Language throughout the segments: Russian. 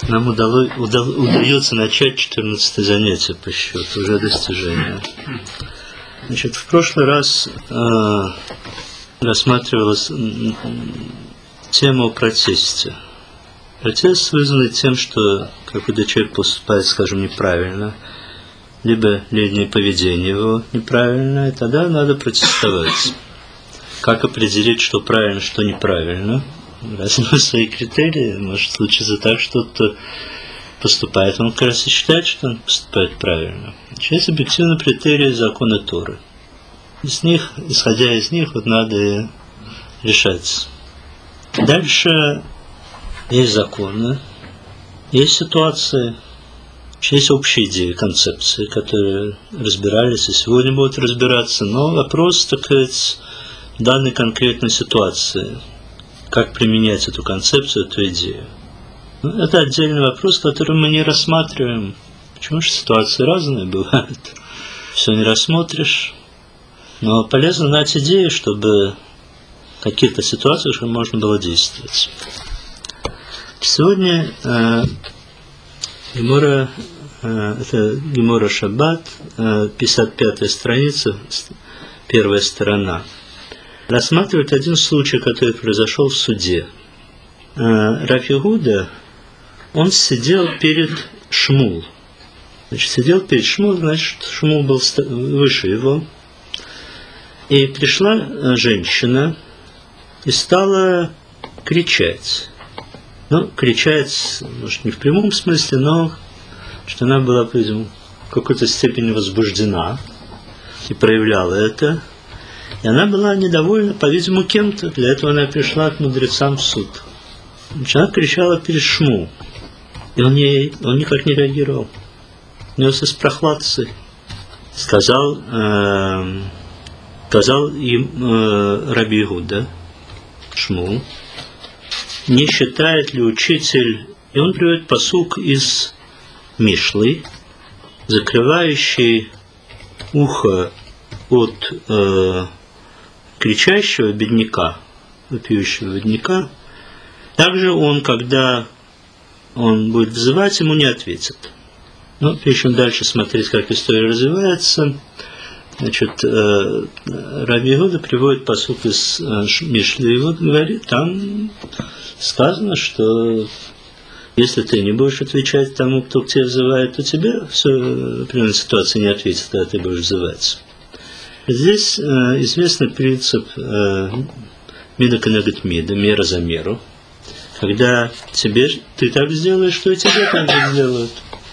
Нам удается начать 14 занятие по счету, уже достижение. Значит, в прошлый раз рассматривалась тема о протесте. Протест вызван тем, что какой-то человек поступает, скажем, неправильно, либо линия поведения его неправильно, и тогда надо протестовать. Как определить, что правильно, что неправильно? Раз у нас свои критерии, может случиться так, что кто-то поступает, он как раз и считает, что он поступает правильно. Есть объективные критерии закона Торы. Исходя из них, вот надо и решать. Дальше есть законы, есть ситуации, есть общие идеи, концепции, которые разбирались и сегодня будут разбираться, но вопрос, так сказать, данной конкретной ситуации, как применять эту концепцию, эту идею. Это отдельный вопрос, который мы не рассматриваем. Почему же ситуации разные бывают? Все не рассмотришь. Но полезно знать идеи, чтобы в каких-то ситуациях уже можно было действовать. Сегодня Гемора, это Гемора Шаббат, 55-я страница, первая сторона, рассматривает один случай, который произошел в суде. Рав Иуда, он сидел перед Шмул. Значит, сидел перед Шмул, значит, Шмул был выше его. И пришла женщина и стала кричать. Ну, кричать, может, не в прямом смысле, но что она была, по-видимому, в какой-то степени возбуждена и проявляла это. И она была недовольна, по-видимому, кем-то. Для этого она пришла к мудрецам в суд. Значит, она кричала перед Шму. И он никак не реагировал. Нес из прохладцей. Сказал им Раби Иуда, Шму, не считает ли учитель, и он приводит пасук из Мишлы, закрывающий ухо от кричащего бедняка, вопиющего бедняка. Также он, когда он будет взывать, ему не ответит. Но прежде чем дальше смотреть, как история развивается, значит, Раби Иуда приводит пасук из Мишлы, и вот говорит, там сказано, что если ты не будешь отвечать тому, кто к тебе взывает, то тебе в определенной ситуации не ответит, когда ты будешь взывать. Здесь известный принцип мида кенегед мида, мера за меру. Когда ты так сделаешь, что и тебе так же сделают.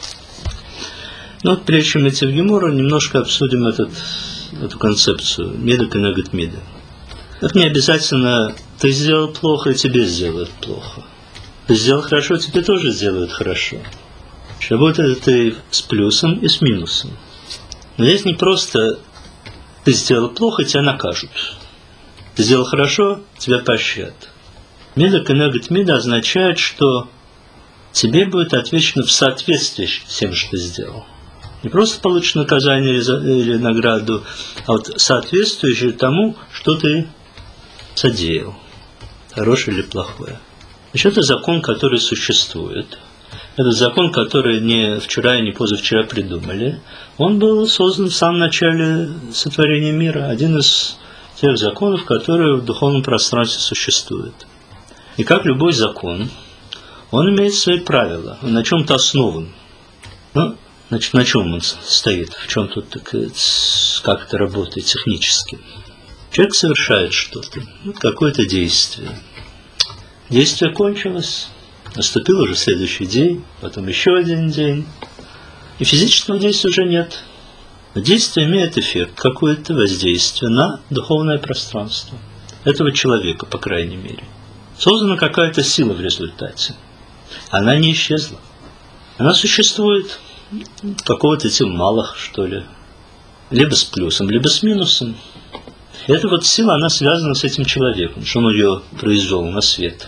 Но вот прежде чем идти в Гемору, немножко обсудим эту концепцию мида кенегед мида. Это не обязательно ты сделал плохо, и тебе сделают плохо. Ты сделал хорошо, тебе тоже сделают хорошо. Работает это и с плюсом, и с минусом. Но здесь не просто ты сделал плохо, тебя накажут. Ты сделал хорошо, тебя поощрят. Мида кенегед мида означает, что тебе будет отвечено в соответствии с тем, что ты сделал. Не просто получишь наказание или награду, а вот соответствующее тому, что ты содеял. Хорошее или плохое. Значит, это закон, который существует. Это закон, который не вчера и не позавчера придумали. Он был создан в самом начале сотворения мира. Один из тех законов, которые в духовном пространстве существуют. И как любой закон, он имеет свои правила. Он на чем-то основан. Ну, значит, на чем он стоит? В чем тут, как это работает технически? Человек совершает что-то, какое-то действие. Действие кончилось, наступил уже следующий день, потом еще один день. И физического действия уже нет. Но действие имеет эффект, какое-то воздействие на духовное пространство этого человека, по крайней мере. Создана какая-то сила в результате. Она не исчезла. Она существует какого-то типа малых, что ли. Либо с плюсом, либо с минусом. И эта вот сила, она связана с этим человеком, что он ее произвел на свет.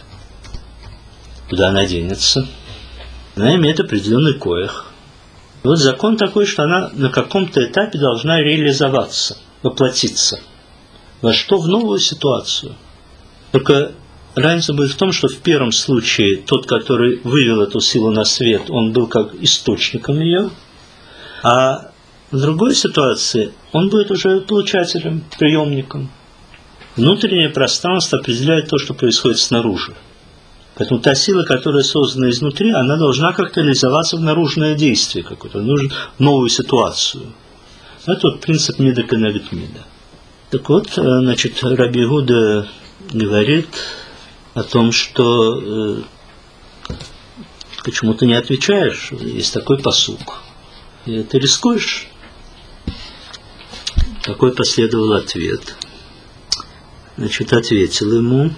Куда она денется? Она имеет определенный коэх. И вот закон такой, что она на каком-то этапе должна реализоваться, воплотиться. Во что? В новую ситуацию. Только разница будет в том, что в первом случае тот, который вывел эту силу на свет, он был как источником ее, а в другой ситуации он будет уже получателем, приемником. Внутреннее пространство определяет то, что происходит снаружи. Поэтому та сила, которая создана изнутри, она должна как-то реализоваться в наружное действие какое-то, нужно новую ситуацию. Это вот принцип мида канавит мида. Так вот, значит, Раби Иуда говорит о том, что почему ты не отвечаешь, есть такой пасук. И ты рискуешь. Такой последовал ответ. Значит, ответил ему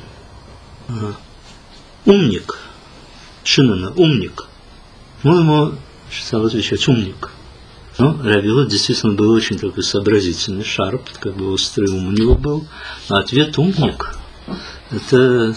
умник. Шинана, умник. Ну, ему стал отвечать умник. Ну, Раби Иуда действительно был очень такой сообразительный, шарп, как бы острый ум у него был. Но ответ умник. Это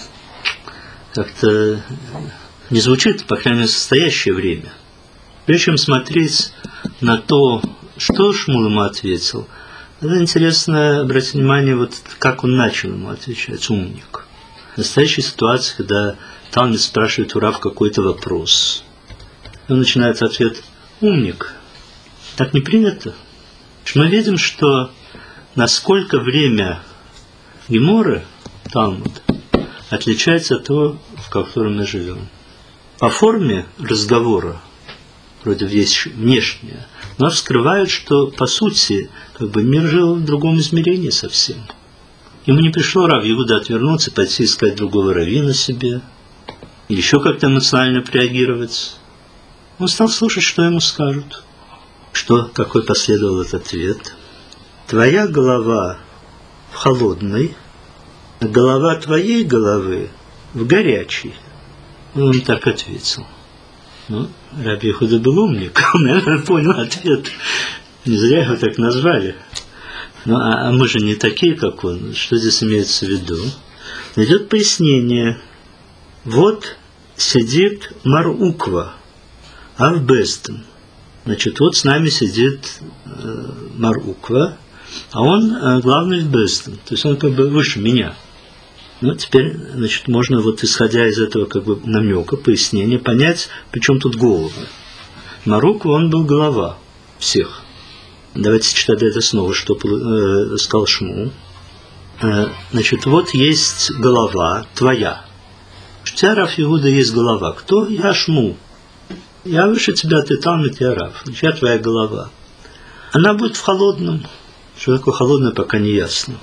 как-то не звучит, по крайней мере, в настоящее время. Прежде чем смотреть на то, что Шмул ему ответил, это интересно обратить внимание, вот как он начал ему отвечать, умник. В настоящей ситуации, когда Талмид спрашивает у Рав какой-то вопрос, он начинает ответ «умник». Так не принято. Мы видим, что насколько время Геморы, Талмуд, отличается от того, в котором мы живем. По форме разговора, вроде вещь внешняя, но вскрывает, что по сути как бы мир жил в другом измерении совсем. Ему не пришло Рав Иуда отвернуться, пойти искать другого раввина себе, или еще как-то эмоционально реагировать. Он стал слушать, что ему скажут. Какой последовал этот ответ? Твоя голова в холодной, а голова твоей головы в горячей. Он так ответил. Ну, Раби Иуда был умник, он, наверное, понял ответ. Не зря его так назвали. Ну, а мы же не такие, как он. Что здесь имеется в виду? Идет пояснение. Вот сидит Мар-Уква, Авбестен. Значит, вот с нами сидит Мар-Уква, а он главный в Бестен. То есть он как бы выше меня. Ну, теперь, значит, можно вот исходя из этого как бы намека, пояснения, понять, при чем тут головы. Мар-Уква, он был голова всех. Давайте читать это снова, что сказал Шмул. Значит, вот есть голова твоя. У тебя, Рав Иуда, есть голова. Кто? Я Шмул. Я выше тебя, ты Талмид, я Рав. Я твоя голова. Она будет в холодном. Что такое холодное, пока не ясно.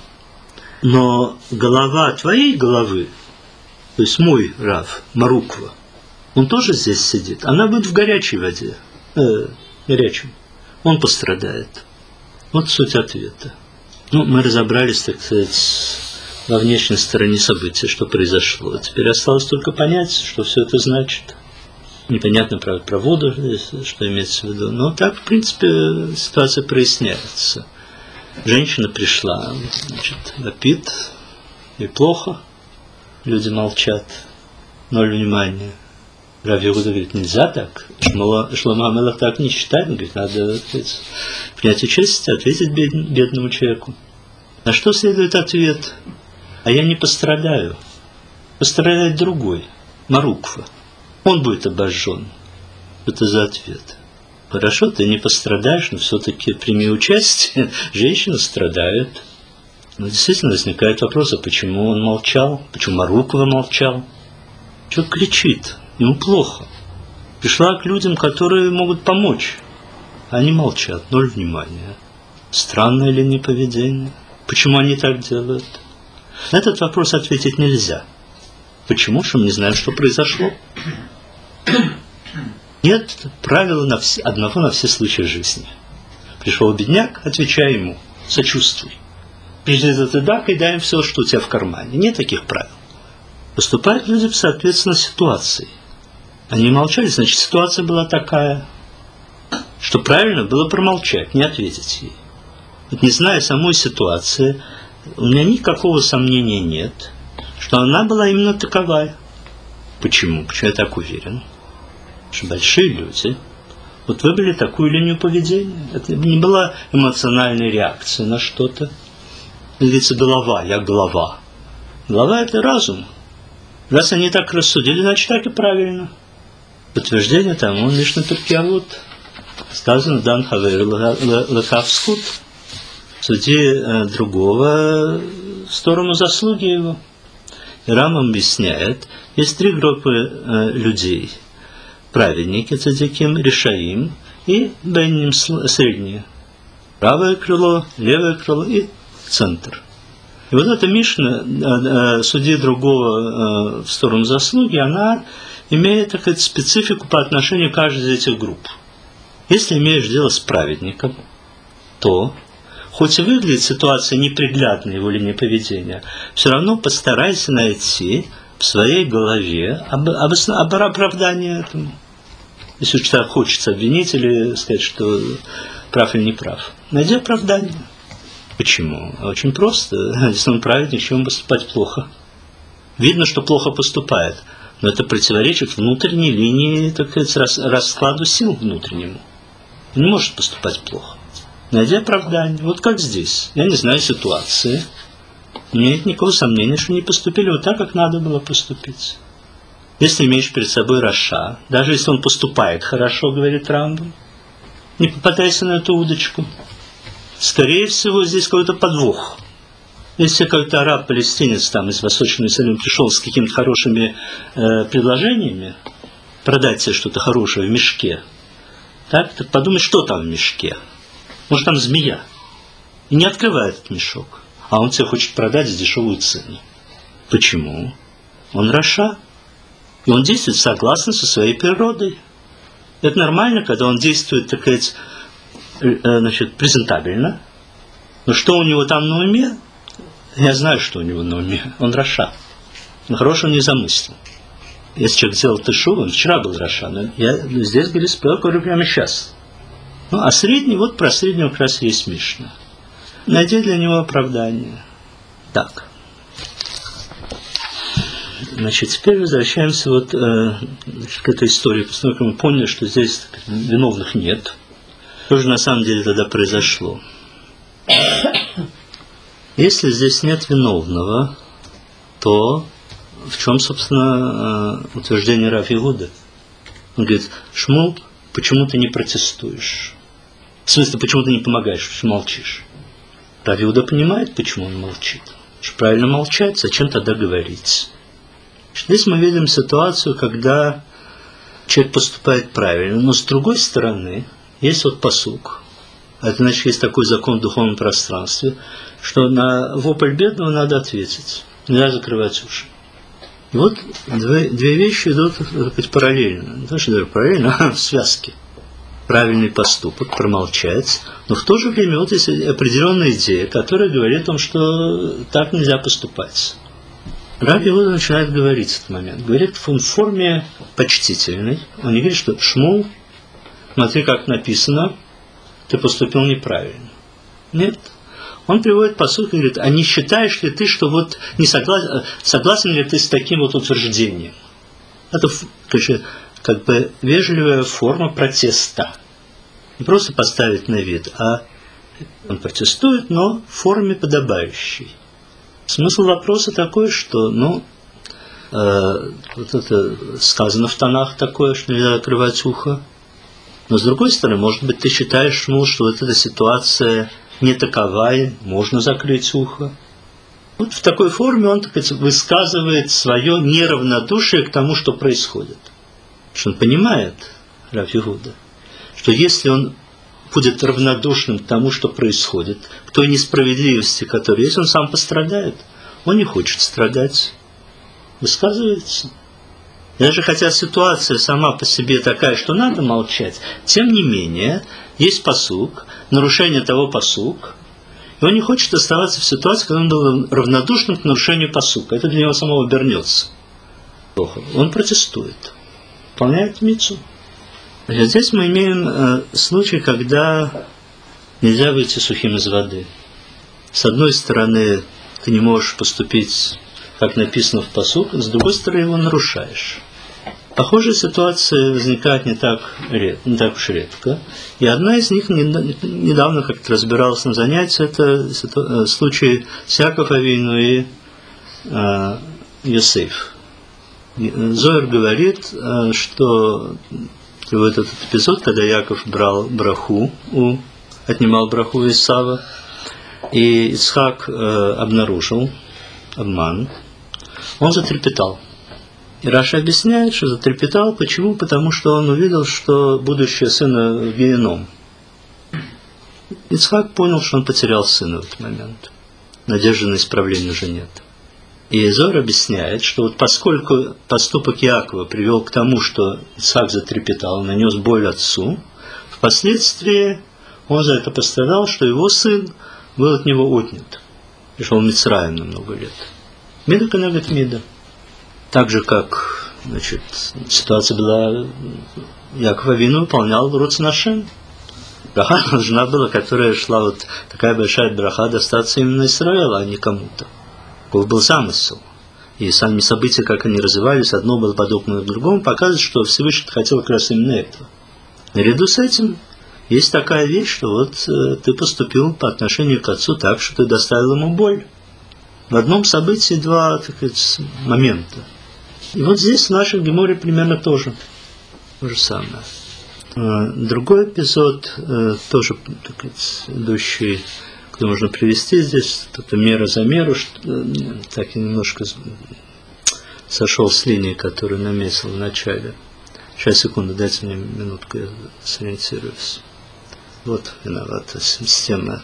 Но голова твоей головы, то есть мой Рав, Мар-Уква, он тоже здесь сидит. Она будет в горячей воде. Горячем. Он пострадает. Вот суть ответа. Ну, мы разобрались, так сказать, во внешней стороне события, что произошло. Теперь осталось только понять, что все это значит. Непонятно, правда, про воду, что имеется в виду. Но так, в принципе, ситуация проясняется. Женщина пришла, значит, вопит, ей плохо, люди молчат, ноль внимания. Рав Иуда говорит, нельзя так, Шломо ха-Мелех так не считает, он говорит, надо, сказать, принять участие, ответить бедному человеку. На что следует ответ? А я не пострадаю, пострадает другой, Мар-Уква. Он будет обожжен. Это за ответ. Хорошо, ты не пострадаешь, но все-таки прими участие. Женщина страдает. Но действительно возникает вопрос, а почему он молчал? Почему Мар-Уква молчал? Человек кричит, ему плохо. Пришла к людям, которые могут помочь. Они молчат, ноль внимания. Странное ли не поведение? Почему они так делают? На этот вопрос ответить нельзя. Почему? Что мы не знаем, что произошло. Нет правила одного на все случаи жизни. Пришел бедняк, отвечай ему, сочувствуй. Прежде ты так и дай им все, что у тебя в кармане. Нет таких правил. Поступают люди соответственно ситуации. Они молчали, значит, ситуация была такая, что правильно было промолчать, не ответить ей. Вот не зная самой ситуации, у меня никакого сомнения нет, что она была именно таковая. Почему? Почему я так уверен? Что большие люди вот выбрали такую линию поведения. Это не была эмоциональная реакция на что-то. Говорится, голова, я голова. Голова – это разум. Раз они так рассудили, значит, так и правильно. Подтверждение тому, Мишна Перкей Авот. Сказано, дан хавер лакавскут, суди другого в сторону заслуги его. И Рамбам объясняет, есть три группы людей. Праведники, цадиким, решаим и бейним, средние. Правое крыло, левое крыло и центр. И вот эта Мишна, суди другого в сторону заслуги, она имеет такую специфику по отношению к каждой из этих групп. Если имеешь дело с праведником, то, хоть и выглядит ситуация неприглядной его линии поведения, все равно постарайся найти в своей голове оправдание этому. Если уж так хочется обвинить или сказать, что прав или не прав. Найди оправдание. Почему? Очень просто. Если он праведник, чему поступать плохо? Видно, что плохо поступает, но это противоречит внутренней линии, так сказать, раскладу сил внутреннему. Он не может поступать плохо. Найди оправдание. Вот как здесь. Я не знаю ситуации. У меня нет никакого сомнения, что не поступили вот так, как надо было поступить. Если имеешь перед собой раша, даже если он поступает хорошо, говорит Рамбам, не попадайся на эту удочку. Скорее всего, здесь какой-то подвох. Если какой-то араб-палестинец там из Восточного Иерусалима пришел с какими-то хорошими предложениями, продать себе что-то хорошее в мешке, так подумай, что там в мешке. Может, там змея. И не открывай этот мешок. А он тебе хочет продать за дешевую цену. Почему? Он раша. И он действует согласно со своей природой. Это нормально, когда он действует, так сказать, презентабельно. Но что у него там на уме? Я знаю, что у него на уме. Он раша. Но хорошего не замыслил. Если человек сделал тышу, он вчера был раша, но я здесь говорю прямо сейчас. Ну, а средний, вот про среднего как раз есть Мишна. Найди для него оправдание. Так. Значит, теперь возвращаемся вот к этой истории. Поскольку мы поняли, что здесь виновных нет. Что же на самом деле тогда произошло? Если здесь нет виновного, то в чем, собственно, утверждение Рав Иуда? Он говорит, Шмул, почему ты не протестуешь? В смысле, почему ты не помогаешь, почему молчишь? Рав Иуда понимает, почему он молчит. Что правильно молчать, зачем тогда говорить? Здесь мы видим ситуацию, когда человек поступает правильно, но с другой стороны, есть вот пасук. Это значит, есть такой закон в духовном пространстве, что на вопль бедного надо ответить. Нельзя закрывать уши. И вот две вещи идут параллельно. Не то, что даже параллельно, а в связке. Правильный поступок, промолчать. Но в то же время вот есть определенная идея, которая говорит о том, что так нельзя поступать. Рав Иуда начинает говорить в этот момент. Говорит в форме почтительной. Он не говорит, что Шмул, смотри, как написано, ты поступил неправильно. Нет. Он приводит пасук и говорит, а не считаешь ли ты, что вот не согласен ли ты с таким вот утверждением? Это, конечно, как бы вежливая форма протеста. Не просто поставить на вид, а он протестует, но в форме подобающей. Смысл вопроса такой, что, вот это сказано в Танах такое, что нельзя открывать ухо. Но с другой стороны, может быть, ты считаешь, что вот эта ситуация не такова, и можно закрыть ухо. Вот в такой форме он, так сказать, высказывает свое неравнодушие к тому, что происходит. Что он понимает, Рав Иуда, что если он будет равнодушным к тому, что происходит, к той несправедливости, которая есть, он сам пострадает. Он не хочет страдать. Высказывается. Даже хотя ситуация сама по себе такая, что надо молчать, тем не менее, есть пасук, нарушение того пасук, и он не хочет оставаться в ситуации, когда он был равнодушным к нарушению пасука. Это для него самого обернется плохо. Он протестует. Выполняет мицву. Здесь мы имеем случай, когда нельзя выйти сухим из воды. С одной стороны, ты не можешь поступить, как написано в пасук, с другой стороны, его нарушаешь. Похожая ситуация возникает не так уж редко. И одна из них недавно как-то разбиралась на занятии, это случай с Яаков Авину и Йосеф. Зоар говорит, что вот этот эпизод, когда Яков брал браху, отнимал браху у Исава, и Ицхак обнаружил обман, он затрепетал. И Раша объясняет, что затрепетал. Почему? Потому что он увидел, что будущее сына в геном. Ицхак понял, что он потерял сына в этот момент. Надежды на исправление уже нет. И Зоар объясняет, что вот поскольку поступок Якова привел к тому, что Ицхак затрепетал, нанес боль отцу, впоследствии он за это пострадал, что его сын был от него отнят. Пришел в Мицраим на много лет. Мида канагат мида. Так же, как, значит, ситуация была, Яков Авину выполнял рецон Ашем. Браха нужна была, которая шла, вот такая большая браха, достаться именно Исраэлу, а не кому-то. Каков был замысел. И сами события, как они развивались, одно было подобно другому, показывает, что Всевышний хотел как раз именно этого. Наряду с этим есть такая вещь, что вот ты поступил по отношению к отцу так, что ты доставил ему боль. В одном событии два, так сказать, момента. И вот здесь в нашей Геморе примерно то же самое. Другой эпизод, тоже, так сказать, идущий, который можно привести здесь, это мера за меру, что, так я немножко сошел с линии, которую наметил в начале. Сейчас, секунду, дайте мне минутку, я сориентируюсь. Вот виновата система.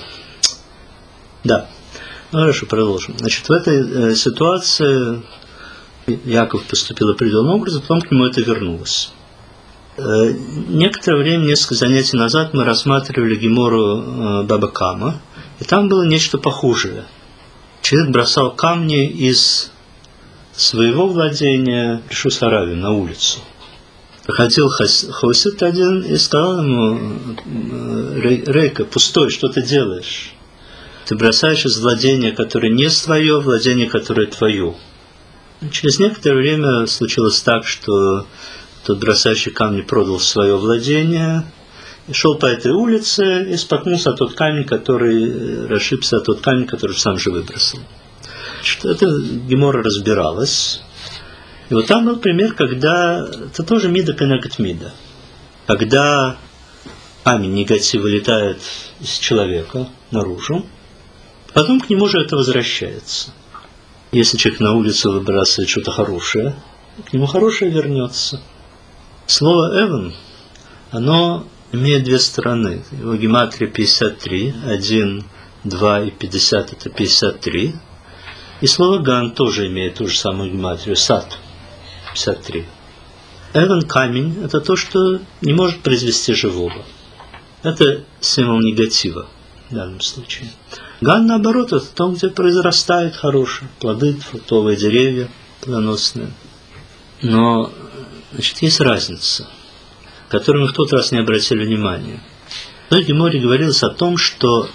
Да. Ну, хорошо, продолжим. Значит, в этой ситуации Яков поступил определенным образом, потом к нему это вернулось. Некоторое время, несколько занятий назад, мы рассматривали Гемору Баба Кама, и там было нечто похожее. Человек бросал камни из своего владения в Ришус Харавим на улицу. Проходил хасид один и сказал ему: Рейка, пустой, что ты делаешь? Ты бросаешь из владения, которое не твое, владение, которое твое. Через некоторое время случилось так, что тот бросающий камни продал свое владение и шел по этой улице и споткнулся о тот камень, расшибся о тот камень, который сам же выбросил. Это Гемора разбиралась. И вот там был пример, когда это тоже мида канагат мида. Когда камень негатив вылетает из человека наружу, потом к нему же это возвращается. Если человек на улицу выбрасывает что-то хорошее, к нему хорошее вернется. Слово «эвен», оно имеет две стороны. Его гематрия 53, 1, 2 и 50 – это 53. И слово «ган» тоже имеет ту же самую гематрию, «сад» – 53. «Эвен» – камень – это то, что не может произвести живого. Это символ негатива в данном случае. Ган, наоборот, это то, где произрастает хорошее, плоды, фруктовые деревья плодоносные. Но, значит, есть разница, на которую мы в тот раз не обратили внимания. В Геморе говорилось о том, что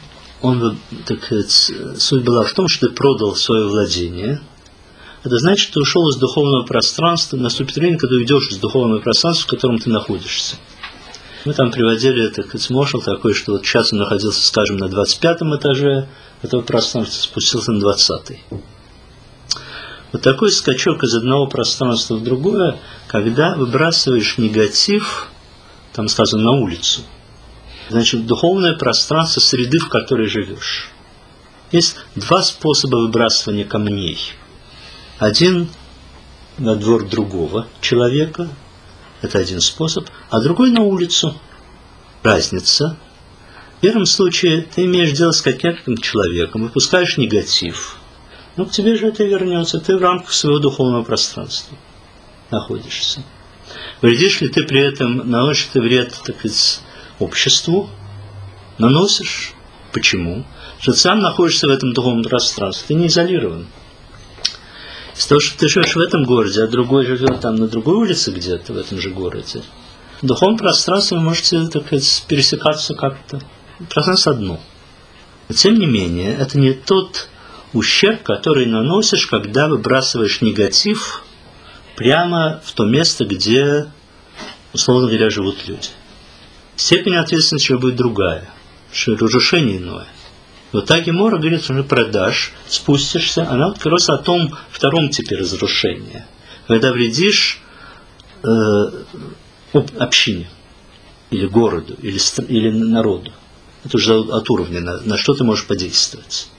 суть была в том, что ты продал свое владение. Это значит, что ты ушел из духовного пространства, наступит время, когда ты уйдешь из духовного пространства, в котором ты находишься. Мы там приводили смошел такой, что вот сейчас он находился, скажем, на 25-м этаже этого пространства, спустился на 20-й. Вот такой скачок из одного пространства в другое, когда выбрасываешь негатив, там сказано, на улицу. Значит, духовное пространство среды, в которой живешь. Есть два способа выбрасывания камней. Один на двор другого человека, это один способ, а другой на улицу. Разница. В первом случае ты имеешь дело с каким-то человеком, выпускаешь негатив. Но к тебе же это вернется. Ты в рамках своего духовного пространства находишься. Вредишь ли ты при этом, наносишь ты вред, так сказать, обществу? Наносишь. Почему? Потому что ты сам находишься в этом духовном пространстве. Ты не изолирован. Из-за того, что ты живешь в этом городе, а другой живет там на другой улице где-то в этом же городе, в духовном пространстве вы можете, так сказать, пересекаться как-то. Пространство одно. Но, тем не менее, это не тот ущерб, который наносишь, когда выбрасываешь негатив прямо в то место, где, условно говоря, живут люди. Степень ответственности будет другая, разрушение иное. Вот так Гемора говорит, что продашь, спустишься, она вот как раз о том втором типе разрушения. когда вредишь общине, или городу, или народу. Это уже от уровня, на что ты можешь подействовать.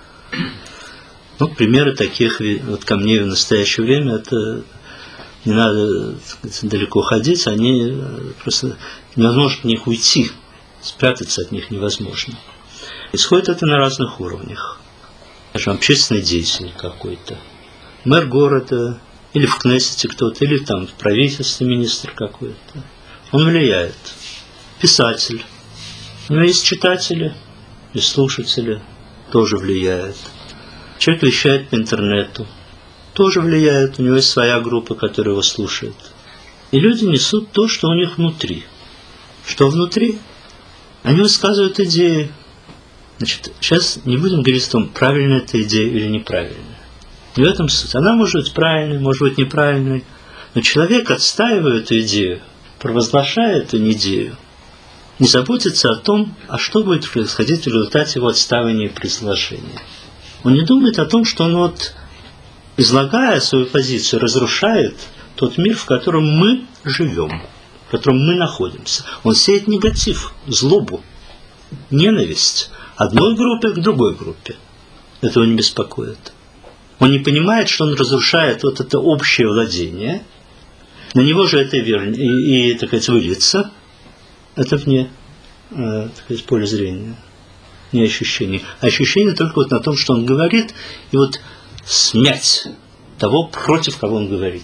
Ну, примеры таких вот камней в настоящее время, это не надо, так сказать, далеко ходить, они просто невозможно от них уйти, спрятаться от них невозможно. Исходит это на разных уровнях. Скажем, общественный деятель какой-то, мэр города, или в Кнессете кто-то, или там в правительстве министр какой-то. Он влияет. Писатель. У него есть читатели и слушатели, тоже влияет. Человек вещает по интернету, тоже влияет. У него есть своя группа, которая его слушает. И люди несут то, что у них внутри. Что внутри? Они высказывают идеи. Значит, сейчас не будем говорить о том, правильная эта идея или неправильная. Не в этом суть. Она может быть правильной, может быть неправильной. Но человек, отстаивая эту идею, провозглашая эту идею, не заботится о том, а что будет происходить в результате его отстаивания и предложения. Он не думает о том, что он вот, излагая свою позицию, разрушает тот мир, в котором мы живем, в котором мы находимся. Он сеет негатив, злобу, ненависть одной группе к другой группе. Это его не беспокоит. Он не понимает, что он разрушает вот это общее владение. На него же это и так сказать, выльется. Это вне, так сказать, поля зрения, не ощущений. А ощущение только вот на том, что он говорит, и вот смять того, против кого он говорит.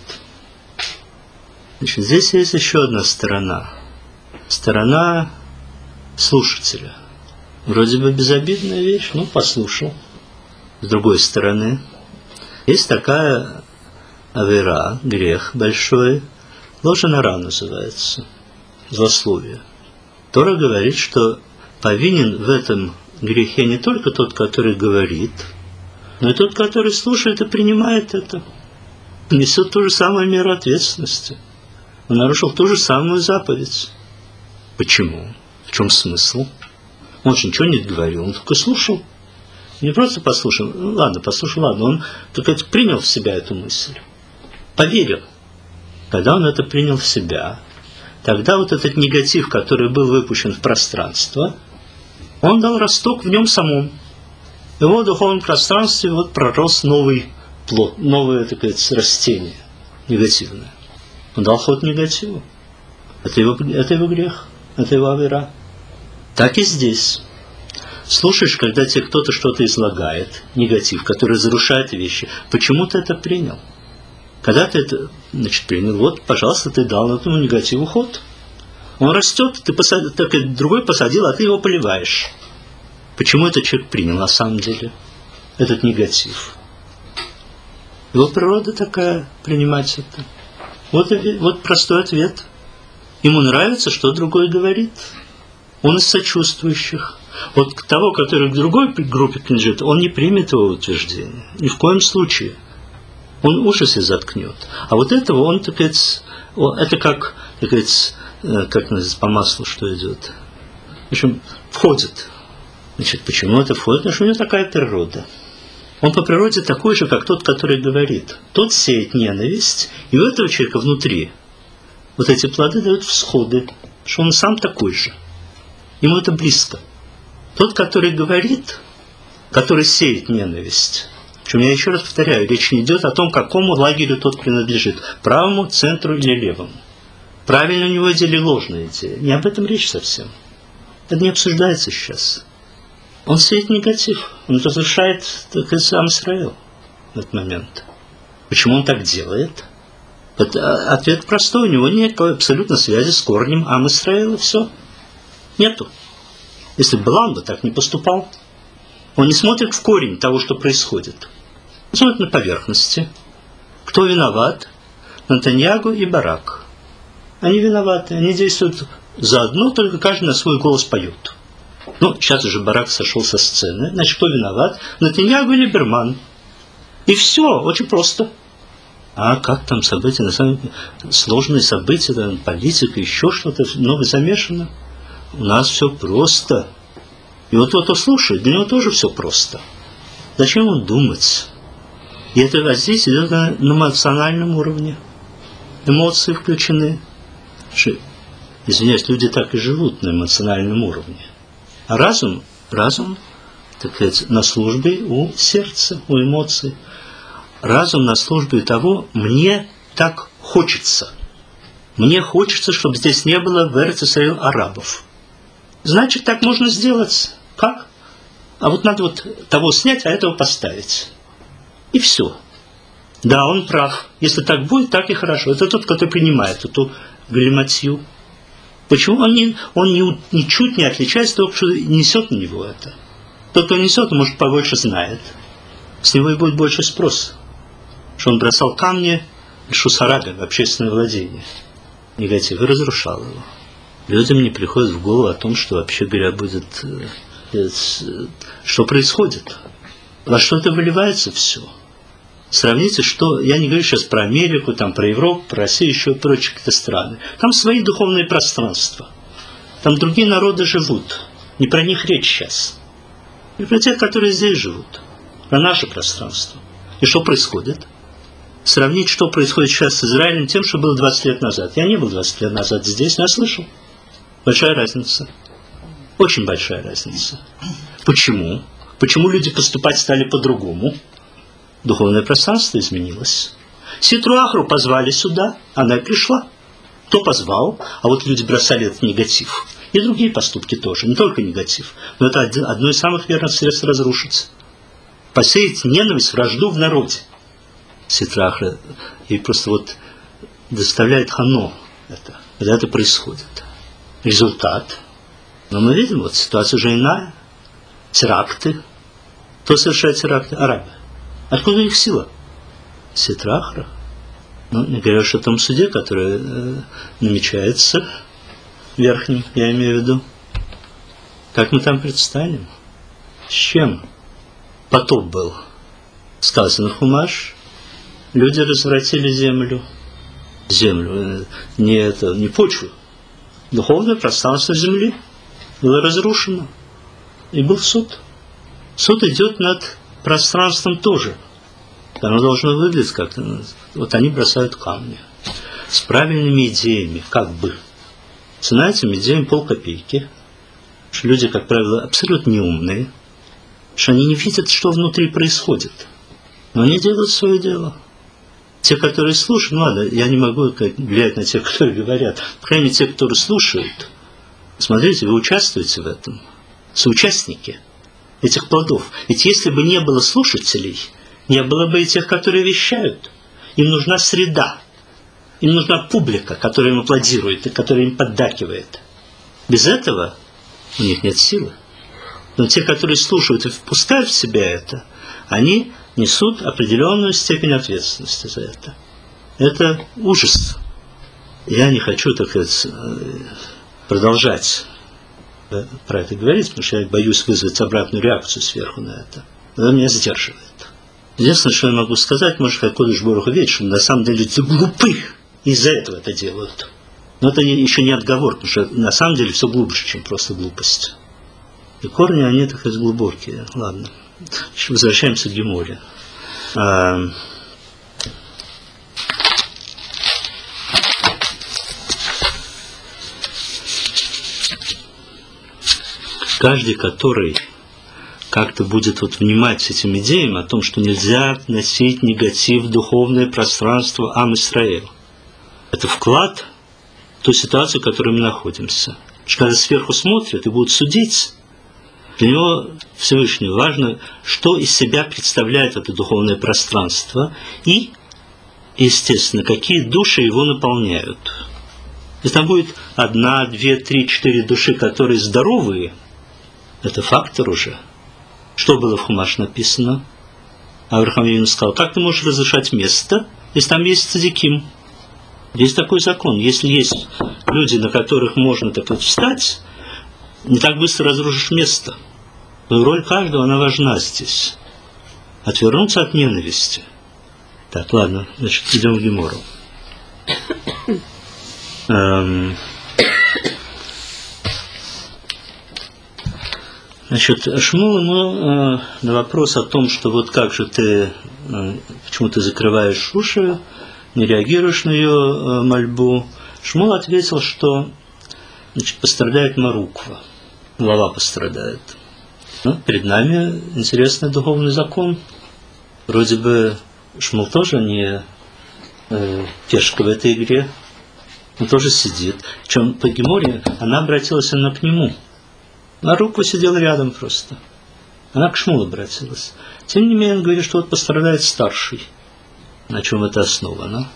Значит, здесь есть еще одна сторона. Сторона слушателя. Вроде бы безобидная вещь, но послушал. С другой стороны, есть такая авера, грех большой, ложь нара называется, злословие. Тора говорит, что повинен в этом грехе не только тот, который говорит, но и тот, который слушает и принимает это. Несет ту же самую меру ответственности. Он нарушил ту же самую заповедь. Почему? В чем смысл? Он же ничего не говорил, он только слушал. Не просто послушал, послушал, он только принял в себя эту мысль. Поверил. Когда он это принял в себя, тогда вот этот негатив, который был выпущен в пространство, он дал росток в нем самом. В его духовном пространстве вот пророс новый плод, новое, так сказать, растение негативное. Он дал ход негативу. Это его грех, это его авера. Так и здесь. Слушаешь, когда тебе кто-то что-то излагает, негатив, который разрушает вещи, почему ты это принял? Когда ты это, принял, вот, пожалуйста, ты дал этому негативу ход. Он растет, другой посадил, а ты его поливаешь. Почему этот человек принял на самом деле этот негатив? Его природа такая, принимать это. Вот простой ответ. Ему нравится, что другой говорит. Он из сочувствующих. Вот того, который к другой группе принадлежит, он не примет его утверждение. Ни в коем случае. Он уши заткнет. А вот этого он, так сказать, это как называется, по маслу, что идет. В общем, входит. Значит, почему это входит? Потому что у него такая природа. Он по природе такой же, как тот, который говорит. Тот сеет ненависть, и у этого человека внутри вот эти плоды дают всходы, что он сам такой же. Ему это близко. Тот, который говорит, который сеет ненависть. Причем я еще раз повторяю, речь не идет о том, какому лагерю тот принадлежит. Правому, центру или левому. Правильно у него идея или ложная идея. Не об этом речь совсем. Это не обсуждается сейчас. Он сеет негатив. Он разрушает, так сказать, сам Израиль в этот момент. Почему он так делает? Ответ простой. У него нет никакой абсолютно связи с корнем Ам Исраэля. Все. Нету. Если бы Балам так не поступал, он не смотрит в корень того, что происходит. Он смотрит на поверхности. Кто виноват? Нетаньяху и Барак. Они виноваты. Они действуют заодно, только каждый на свой голос поет. Сейчас уже Барак сошел со сцены. Значит, кто виноват? Нетаньяху и Либерман. И все. Очень просто. А как там события? На самом деле, сложные события, там, политика, еще что-то, много замешано. У нас все просто. И вот кто слушает, для него тоже все просто. Зачем он думать? И это здесь идет на эмоциональном уровне. Эмоции включены. Извиняюсь, люди так и живут на эмоциональном уровне. А разум, так сказать, на службе у сердца, у эмоций. Разум на службе того, мне так хочется. Мне хочется, чтобы здесь не было в Эрец-Исраэль арабов. Значит, так можно сделать. Как? А вот надо вот того снять, а этого поставить. И все. Да, он прав. Если так будет, так и хорошо. Это тот, который принимает эту галиматью. Почему он ничуть не отличается от того, что несет на него это? Тот, кто несет, он, может, побольше знает. С него и будет больше спроса. Что он бросал камни Шусараби в общественное владение. Негатив. И разрушал его. Людям не приходит в голову о том, что, вообще говоря, будет... Что происходит? Во что это выливается все? Сравните, что... Я не говорю сейчас про Америку, там, про Европу, про Россию, еще прочие какие-то страны. Там свои духовные пространства. Там другие народы живут. Не про них речь сейчас. И про тех, которые здесь живут. Про наше пространство. И что происходит? Сравнить, что происходит сейчас с Израилем, тем, что было 20 лет назад. Я не был 20 лет назад здесь, но я слышал. Большая разница. Очень большая разница. Почему? Почему люди поступать стали по-другому? Духовное пространство изменилось. Ситру Ахру позвали сюда, она и пришла. Кто позвал? А вот люди бросали этот негатив. И другие поступки тоже, не только негатив. Но это одно из самых верных средств разрушиться. Посеять ненависть, вражду в народе. Ситра Ахра ей просто вот доставляет хано это, когда это происходит. Результат. Но мы видим, вот ситуация уже иная. Теракты. Кто совершает теракты? Арабы. Откуда их сила? Ситра Ахра. Ну, не говоря уж о том суде, который намечается верхним, я имею в виду. Как мы там предстанем? С чем? Потоп был. Сказано Хумаш. Люди развратили землю. Землю. Не почву. Духовное пространство земли было разрушено. И был суд. Суд идет над пространством тоже. Оно должно выглядеть как-то. Вот они бросают камни. С правильными идеями, как бы. Цена этим идеям полкопейки. Что люди, как правило, абсолютно неумные. Что они не видят, что внутри происходит. Но они делают свое дело. Те, которые слушают, ну ладно, я не могу влиять на тех, которые говорят. По крайней мере, те, которые слушают. Смотрите, вы участвуете в этом. Соучастники этих плодов. Ведь если бы не было слушателей, не было бы и тех, которые вещают. Им нужна среда. Им нужна публика, которая им аплодирует и которая им поддакивает. Без этого у них нет силы. Но те, которые слушают и впускают в себя это, они несут определенную степень ответственности за это. Это ужас. Я не хочу, так сказать, продолжать про это говорить, потому что я боюсь вызвать обратную реакцию сверху на это. Но меня сдерживает. Единственное, что я могу сказать, может, как Кодыш Борух видит, что на самом деле люди глупы, из-за этого это делают. Но это еще не отговорка, потому что на самом деле все глубже, чем просто глупость. И корни, они, так сказать, глубокие. Ладно. Возвращаемся к Геморе. Каждый, который как-то будет вот внимать этим идеям о том, что нельзя носить негатив в духовное пространство Ам-Исраэль. Это вклад в ту ситуацию, в которой мы находимся. Потому что когда сверху смотрят и будут судить, для него Всевышнего важно, что из себя представляет это духовное пространство и, естественно, какие души его наполняют. Если там будет 1, 2, 3, 4 души, которые здоровые, это фактор уже. Что было в Хумаш написано? Авраам Авину сказал, как ты можешь разрешать место, если там есть цадиким? Есть такой закон. Если есть люди, на которых можно так вот встать, не так быстро разрушишь место. Но роль каждого, она важна здесь. Отвернуться от ненависти. Так, ладно, значит, идем в Гемору. Значит, Шмуэл ему на вопрос о том, что вот как же ты, почему ты закрываешь уши, не реагируешь на ее мольбу, Шмуэл ответил, что, значит, пострадает Маруква, голова пострадает. Ну, перед нами интересный духовный закон. Вроде бы Шмуэл тоже не пешка в этой игре, он тоже сидит. Причем по Геморе она обратилась именно к нему. Маруква сидела рядом просто. Она к Шмуэлу обратилась. Тем не менее, он говорит, что вот пострадает старший. На чем это основано?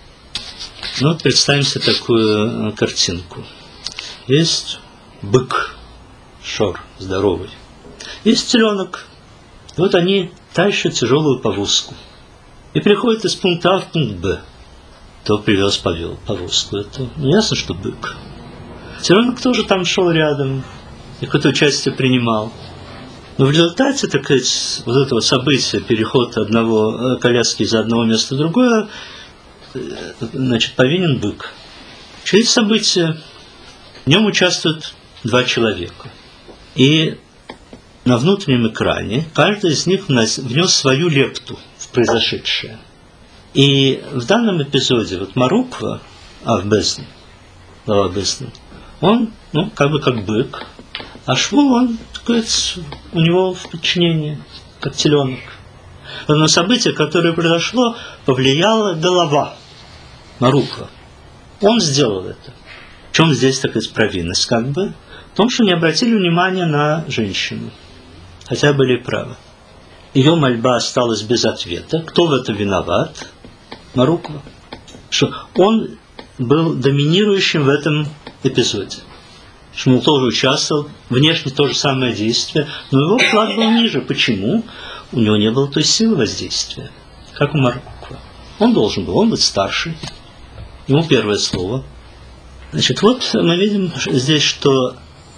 Ну, вот представим себе такую картинку. Есть бык, шор, здоровый. Есть теленок. Вот они тащат тяжелую повозку. И приходят из пункта А в пункт Б. Кто привез повозку? Это ясно, что бык. Теленок тоже там шел рядом. И какое-то участие принимал. Но в результате, так сказать, вот этого события, переход одного коляски из одного места в другое, значит, повинен бык. Через событие в нем участвуют два человека. И на внутреннем экране каждый из них внес свою лепту в произошедшее. И в данном эпизоде вот Маруква, Авбезден, глава Безден, он, ну, как бы как бык, а Шмуэл, он, так сказать, у него в подчинении, как теленок. Но на событие, которое произошло, повлияла голова Маруква. Он сделал это. В чем здесь такая провинность, как бы? В том, что не обратили внимания на женщину, хотя были правы. Ее мольба осталась без ответа. Кто в этом виноват? Маруква. Что он был доминирующим в этом эпизоде. Шмуэл тоже участвовал, внешне то же самое действие, но его вклад был ниже. Почему? У него не было той силы воздействия, как у Маруква. Он должен был, он быть старший. Ему первое слово. Значит, вот мы видим здесь, что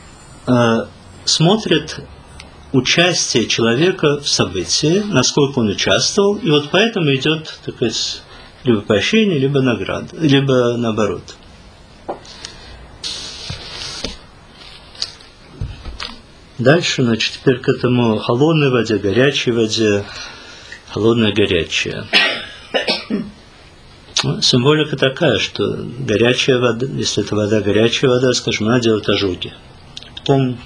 смотрит участие человека в событии, насколько он участвовал, и вот поэтому идет, так сказать, либо поощрение, либо награда, либо наоборот. Дальше, значит, теперь к этому холодной воде, горячей воде, холодная, горячая. Символика такая, что горячая вода, если это вода, горячая вода, скажем, она делает ожоги. Потом,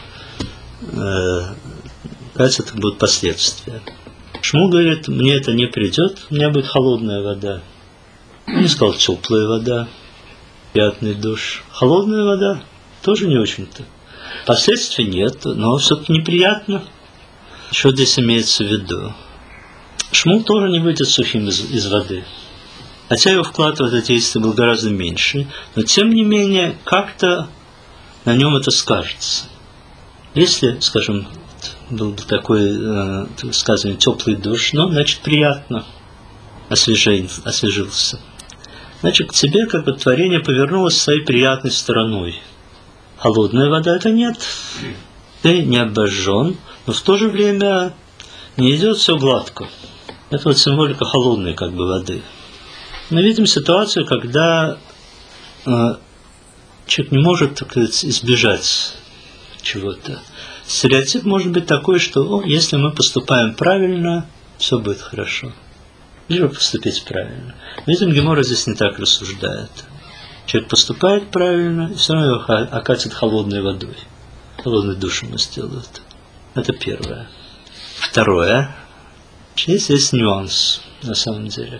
кажется, это будут последствия. Шмуэл говорит, мне это не придет, у меня будет холодная вода. Он не сказал теплая вода, приятный душ. Холодная вода тоже не очень-то. Последствий нет, но все-таки неприятно. Что здесь имеется в виду? Шмуэл тоже не выйдет сухим из воды. Хотя его вклад в это действие был гораздо меньше, но тем не менее как-то на нем это скажется. Если, скажем, был бы такой, сказано, теплый душ, ну, значит, приятно освежился. Значит, к тебе как бы творение повернулось своей приятной стороной. Холодная вода – это нет. Ты не обожжен, но в то же время не идет все гладко. Это вот символика холодной как бы воды. Мы видим ситуацию, когда человек не может, так сказать, избежать чего-то. Стереотип может быть такой, что если мы поступаем правильно, все будет хорошо. Либо поступить правильно. Но видим, Гемора здесь не так рассуждает. Человек поступает правильно, и все равно его окатит холодной водой. Холодный душ ему сделают. Это первое. Второе. Здесь есть нюанс, на самом деле.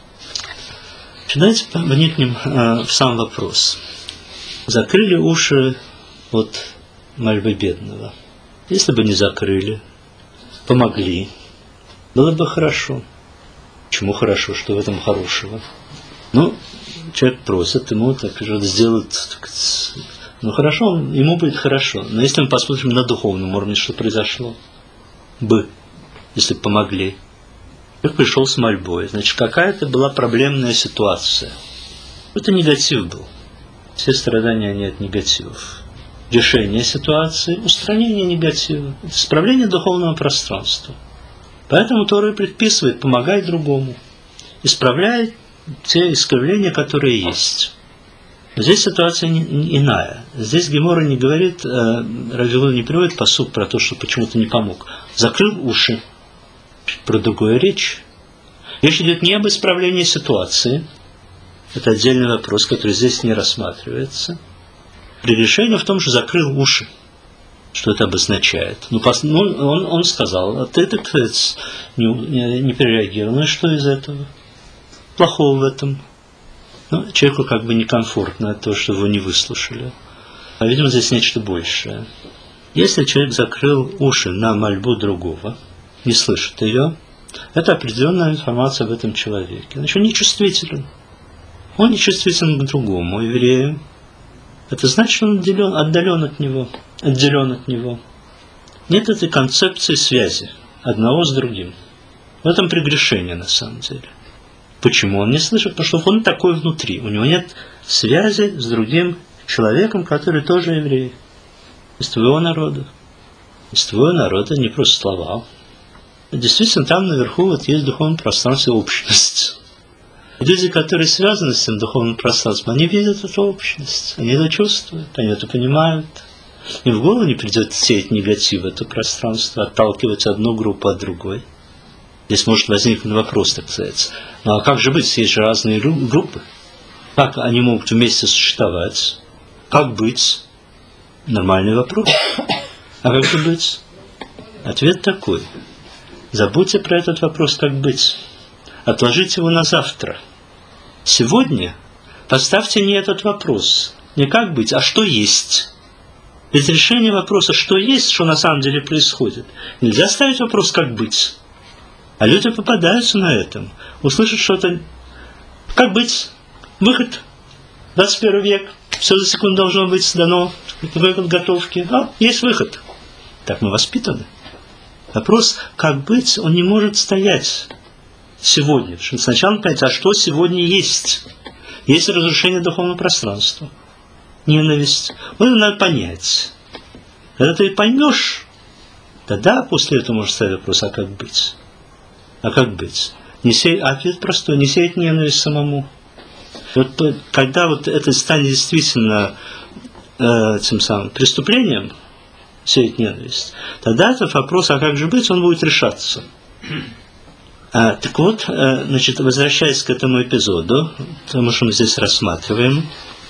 Давайте вникнем в сам вопрос. Закрыли уши от мольбы бедного. Если бы не закрыли, помогли, было бы хорошо. Почему хорошо? Что в этом хорошего? Ну, человек просит, ему так же сделают, ну хорошо, ему будет хорошо. Но если мы посмотрим на духовном уровне, что произошло бы, если бы помогли. Человек пришел с мольбой, значит, какая-то была проблемная ситуация. Это негатив был. Все страдания, они от негативов. Решение ситуации, устранение негатива, это исправление духовного пространства. Поэтому Тора предписывает помогать другому, исправляет те искривления, которые есть. Здесь ситуация иная. Здесь Гемора не говорит, Рав Илуй не приводит пасук про то, что почему-то не помог. Закрыл уши. Про другое речь. Речь идет не об исправлении ситуации. Это отдельный вопрос, который здесь не рассматривается. Решение в том, что закрыл уши. Что это обозначает? Он сказал, а ты, так сказать, не перереагировал. Ну и что из этого? Плохого в этом. Человеку как бы некомфортно от того, что его не выслушали. А видимо, здесь нечто большее. Если человек закрыл уши на мольбу другого, не слышит ее, это определенная информация об этом человеке. Значит, он нечувствителен. Он нечувствителен к другому еврею. Это значит, что он отделен от него. Нет этой концепции связи одного с другим. В этом прегрешение на самом деле. Почему он не слышит? Потому что он такой внутри. У него нет связи с другим человеком, который тоже еврей. Из твоего народа. Из твоего народа не просто слова. Действительно, там наверху есть духовное пространство и общность. Люди, которые связаны с этим духовным пространством, они видят эту общность, они это чувствуют, они это понимают. Им в голову не придет сеять негатив в это пространство, отталкивать одну группу от другой. Здесь может возникнуть вопрос, так сказать. А как же быть? Есть же разные группы. Как они могут вместе существовать? Как быть? Нормальный вопрос. А как же быть? Ответ такой. Забудьте про этот вопрос, как быть. Отложите его на завтра. Сегодня поставьте не этот вопрос. Не как быть, а что есть. Ведь решение вопроса, что есть, что на самом деле происходит, нельзя ставить вопрос, как быть. А люди попадаются на этом. Услышат что-то. Как быть? Выход. 21 век. Все за секунду должно быть дано. Выход готовки. Есть выход. Так мы воспитаны. Вопрос, как быть, он не может стоять сегодня. Потому что сначала надо понять, а что сегодня есть? Есть разрушение духовного пространства. Ненависть. Вот это надо понять. Когда ты поймешь, тогда после этого можно ставить вопрос, а как быть? А как быть? Ответ простой, не сеять ненависть самому. Вот когда вот это станет действительно тем самым преступлением, сеять ненависть, тогда этот вопрос, а как же быть, он будет решаться. Так вот, значит, возвращаясь к этому эпизоду, потому что мы здесь рассматриваем,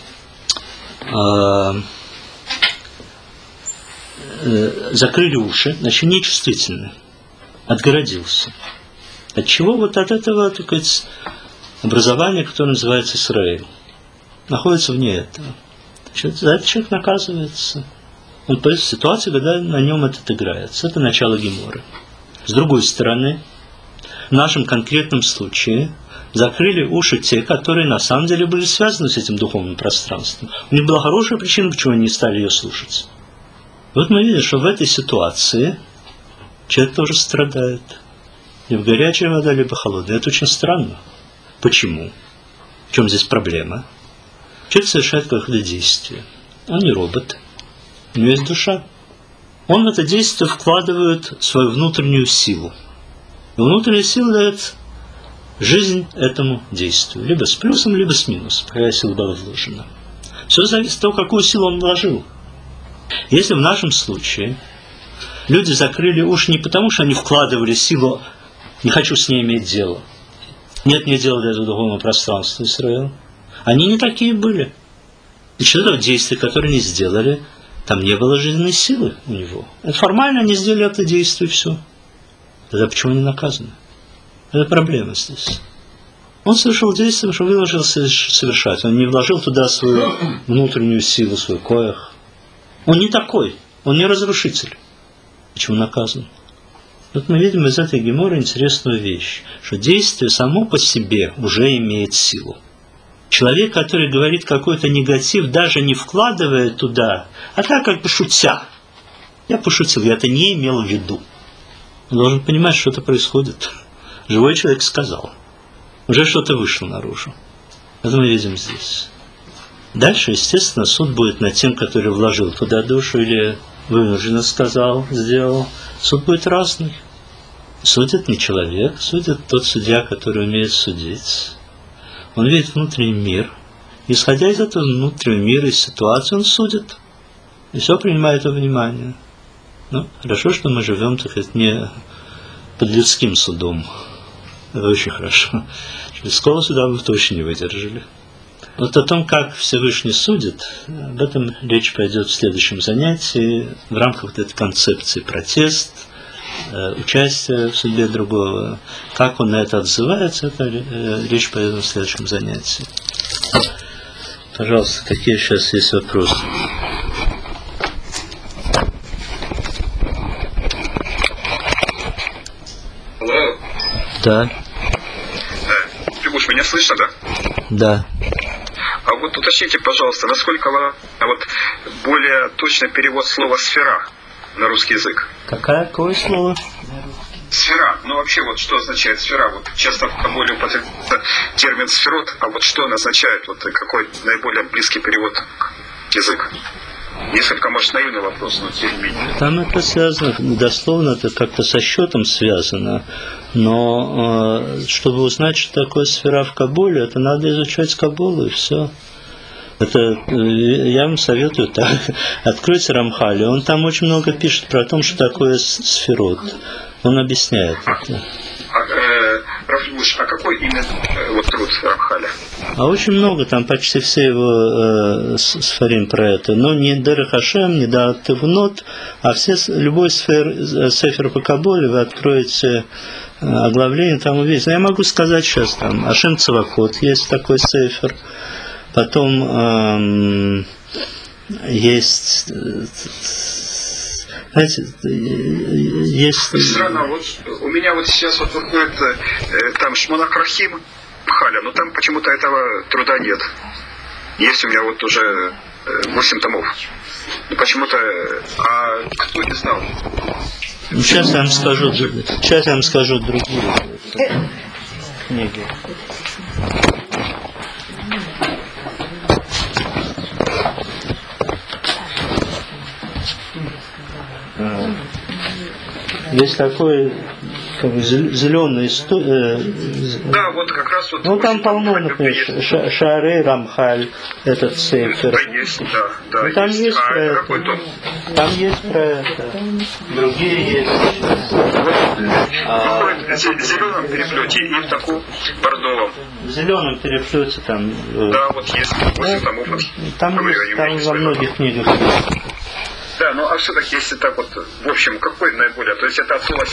закрыли уши, значит, нечувствительны, отгородился. От чего? Вот от этого, так сказать, образования, которое называется Исраэль, находится вне этого. Значит, за это человек наказывается. Он появится в ситуации, когда на нем это играется. Это начало Геморы. С другой стороны, в нашем конкретном случае закрыли уши те, которые на самом деле были связаны с этим духовным пространством. У них была хорошая причина, почему они не стали ее слушать. Вот мы видим, что в этой ситуации человек тоже страдает. Либо горячая вода, либо холодная. Это очень странно. Почему? В чем здесь проблема? Человек совершает какое-то действие. Он не робот. У него есть душа. Он в это действие вкладывает свою внутреннюю силу. И внутренняя сила дает жизнь этому действию. Либо с плюсом, либо с минусом. Какая сила была вложена. Все зависит от того, какую силу он вложил. Если в нашем случае люди закрыли уши не потому, что они вкладывали силу, не хочу с ней иметь дело. Нет мне дела до этого духовного пространства Израиля. Они не такие были. И что-то действие, которое они сделали, там не было жизненной силы у него. Это формально они сделали это действие и все. Тогда почему они наказаны? Это проблема здесь. Он совершил действие, что выложил совершать. Он не вложил туда свою внутреннюю силу, свой коях. Он не такой. Он не разрушитель. Почему наказан? Вот мы видим из этой геморы интересную вещь, что действие само по себе уже имеет силу. Человек, который говорит какой-то негатив, даже не вкладывая туда, а так как бы шутя. Я пошутил, я это не имел в виду. Он должен понимать, что это происходит. Живой человек сказал. Уже что-то вышло наружу. Это мы видим здесь. Дальше, естественно, суд будет над тем, который вложил туда душу или вынужденно сказал, сделал. Суд будет разный. Судит не человек, судит тот судья, который умеет судить. Он видит внутренний мир исходя из этого внутреннего мира, из ситуации, он судит. И все принимает во внимание. Ну, хорошо, что мы живем, так сказать, не под людским судом. Это очень хорошо. Людского суда вы точно не выдержали. Вот о том, как Всевышний судит, об этом речь пойдет в следующем занятии в рамках вот этой концепции протест, участие в судьбе другого. Как он на это отзывается, это речь пойдет в следующем занятии. Пожалуйста, какие сейчас есть вопросы? Алло. Да. Пригуш, меня слышно, да? Да. А вот уточните, пожалуйста, насколько вот более точный перевод слова «сфера» на русский язык? Какое слово? Сфера. Ну вообще, вот что означает сфера? Вот часто в Кабуле употребляется термин «сферот», а вот что он означает? Вот какой наиболее близкий перевод язык? Несколько, может, наивный вопрос, но тем не менее. Там это связано, дословно это как-то со счетом связано, но чтобы узнать, что такое сфера в Кабуле, это надо изучать Кабулу и все. Это я вам советую так. Откройте Рамхали, он там очень много пишет про то, что такое сферот. Он объясняет это. Рафлюш, а какой именно вот труд Рамхаля? А очень много, там почти все его сферим про это. Но не Дерех Хашем, не Даат Тевунот, а любой сефер по Кабуле вы откроете оглавление, там увидите. Я могу сказать сейчас, там Ашем Цавакот есть такой сефер. Потом есть... Знаете, есть... Странно, вот у меня вот сейчас вот выходит там Шмонах Рахим Халя, но там почему-то этого труда нет. Есть у меня вот уже 8 томов. Но почему-то... А кто не знал? Сейчас я вам скажу другие книги. Есть такой зеленый да, вот как раз вот. Ну там полно, например, Шаары Рамхаль, этот сейфер. Да, есть, да. Ну, там есть про это. Там есть про это. Другие есть. В зеленом переплете и в таком бордовом. В зеленом переплете там. Да, вот есть 8 томов. Там во многих книгах. Да, ну а все-таки, если так вот, в общем, какой наиболее, то есть это от слова